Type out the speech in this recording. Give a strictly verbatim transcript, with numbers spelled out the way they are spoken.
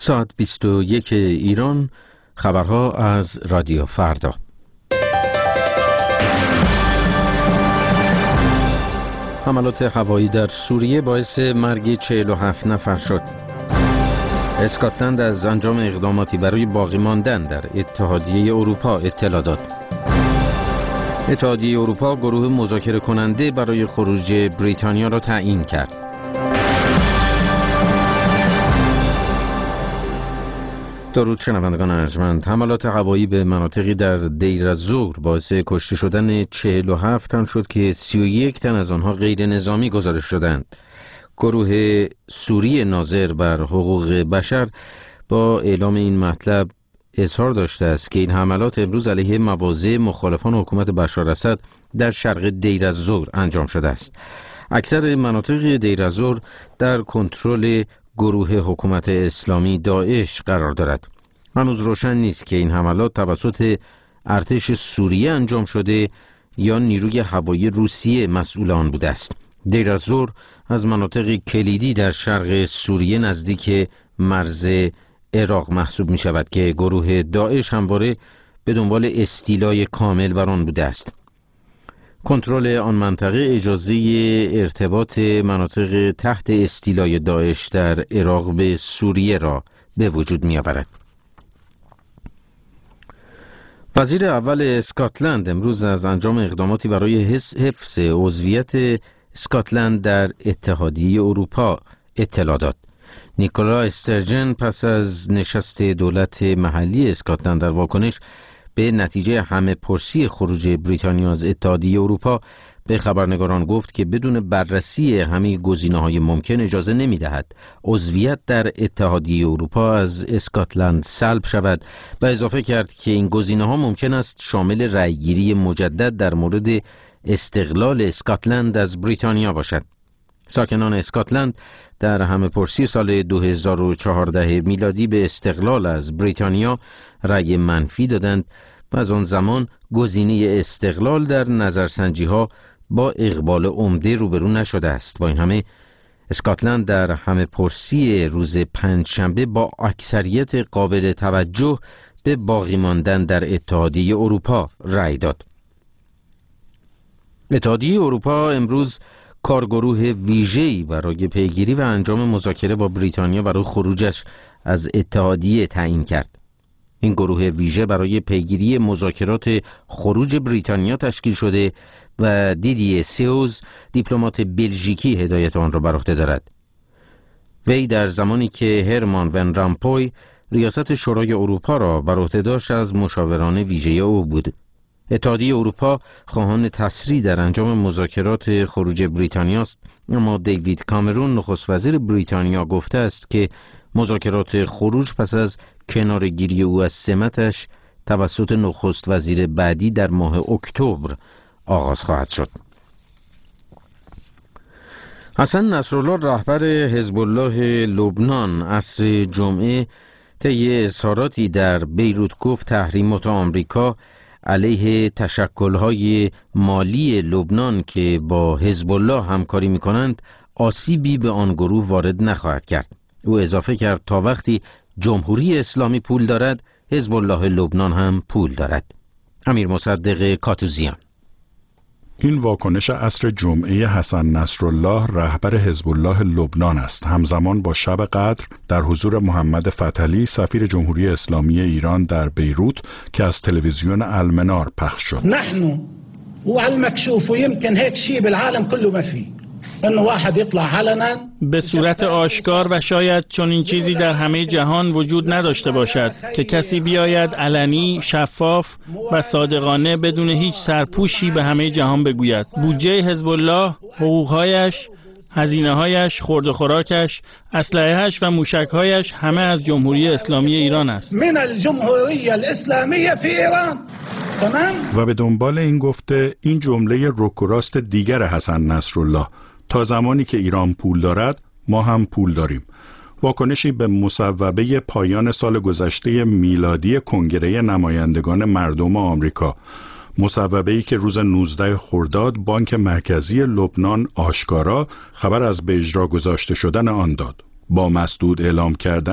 ساعت بیست و یک ایران، خبرها از رادیو فردا. حملات هوایی در سوریه باعث مرگ چهل و هفت نفر شد. اسکاتلند از انجام اقداماتی برای باقی ماندن در اتحادیه اروپا اطلاع داد. اتحادیه اروپا گروه مذاکره کننده برای خروج بریتانیا را تعیین کرد. درود شنوندگان ارجمند. حملات هوایی به مناطقی در دیر الزور باعث کشته شدن چهل و هفت تن شد که سی و یک تن از آنها غیر نظامی گزارش شدند. گروه سوری ناظر بر حقوق بشر با اعلام این مطلب اظهار داشته است که این حملات امروز علیه مواضع مخالفان حکومت بشار اسد در شرق دیر الزور انجام شده است. اکثر مناطق دیر الزور در کنترل گروه حکومت اسلامی داعش قرار دارد. هنوز روشن نیست که این حملات توسط ارتش سوریه انجام شده یا نیروی هوایی روسیه مسئول آن بوده است. دیر الزور از مناطق کلیدی در شرق سوریه نزدیک مرز عراق محسوب می شود که گروه داعش همواره به دنبال استیلای کامل بر آن بوده است. کنترل آن منطقه اجازه ارتباط مناطق تحت استیلای داعش در عراق به سوریه را به وجود می آورد. وزیر اول اسکاتلند امروز از انجام اقداماتی برای حفظ عضویت اسکاتلند در اتحادیه اروپا اطلاع داد. نیکولا استرجن پس از نشست دولت محلی اسکاتلند در واکنش به نتیجه همه پرسی خروج بریتانیا از اتحادیه اروپا به خبرنگاران گفت که بدون بررسی همه گزینه‌های ممکن اجازه نمی‌دهد عضویت در اتحادیه اروپا از اسکاتلند سلب شود و اضافه کرد که این گزینه‌ها ممکن است شامل رأیگیری مجدد در مورد استقلال اسکاتلند از بریتانیا باشد. ساکنان اسکاتلند در همه پرسی سال دو هزار و چهارده میلادی به استقلال از بریتانیا رأی منفی دادند و از آن زمان گزینه استقلال در نظرسنجی‌ها با اقبال عمده روبرو نشده است. با این همه اسکاتلند در همه پرسی روز پنجشنبه با اکثریت قابل توجه به باقی ماندن در اتحادیه اروپا رأی داد. اتحادیه اروپا امروز کارگروه ویژه‌ای برای پیگیری و انجام مذاکره با بریتانیا برای خروجش از اتحادیه تعیین کرد. این گروه ویژه برای پیگیری مذاکرات خروج بریتانیا تشکیل شده و دیدیه سیوز دیپلمات بلژیکی هدایت آن را بر عهده دارد. وی در زمانی که هرمان ون رامپوی ریاست شورای اروپا را بر عهده داشت از مشاوران ویژه او بود. اتحادیه اروپا خواهان تسریع در انجام مذاکرات خروج بریتانیا است، اما دیوید کامرون نخست وزیر بریتانیا گفته است که مذاکرات خروج پس از کنارگیری او از سمتش توسط نخست وزیر بعدی در ماه اکتبر آغاز خواهد شد. حسن نصرالله رهبر حزب الله لبنان عصر جمعه طی اظهاراتی در بیروت گفت تحریمات آمریکا علیه تشکل‌های مالی لبنان که با حزب الله همکاری می‌کنند آسیبی به آن گروه وارد نخواهد کرد. او اضافه کرد تا وقتی جمهوری اسلامی پول دارد، حزب الله لبنان هم پول دارد. امیر مصدق کاتوزیان. این واکنش عصر جمعه حسن نصرالله رهبر حزب الله لبنان است، همزمان با شب قدر در حضور محمد فتحعلی سفیر جمهوری اسلامی ایران در بیروت که از تلویزیون المنار پخش شد. نحن وعلى المكشوف ويمكن هيك شيء بالعالم كله ما فيه انه واحد يطلع علنا به صورت آشکار و شاید چون این چیزی در همه جهان وجود نداشته باشد که کسی بیاید علنی، شفاف و صادقانه بدون هیچ سرپوشی به همه جهان بگوید بودجه حزب الله، حقوقهایش، هزینه‌هایش، خورد و خوراکش، اسلحه‌اش و موشک‌هایش همه از جمهوری اسلامی ایران است. من الجمهوری الاسلامی فی ایران. تمام. و به دنبال این گفته این جمله رک و راست دیگر حسن نصرالله: تا زمانی که ایران پول دارد ما هم پول داریم. واکنشی به مصوبه پایان سال گذشته میلادی کنگره نمایندگان مردم آمریکا، مصوبه‌ای که روز نوزده خرداد بانک مرکزی لبنان آشکارا خبر از به اجرا گذاشته شدن آن داد. با مسدود اعلام کردن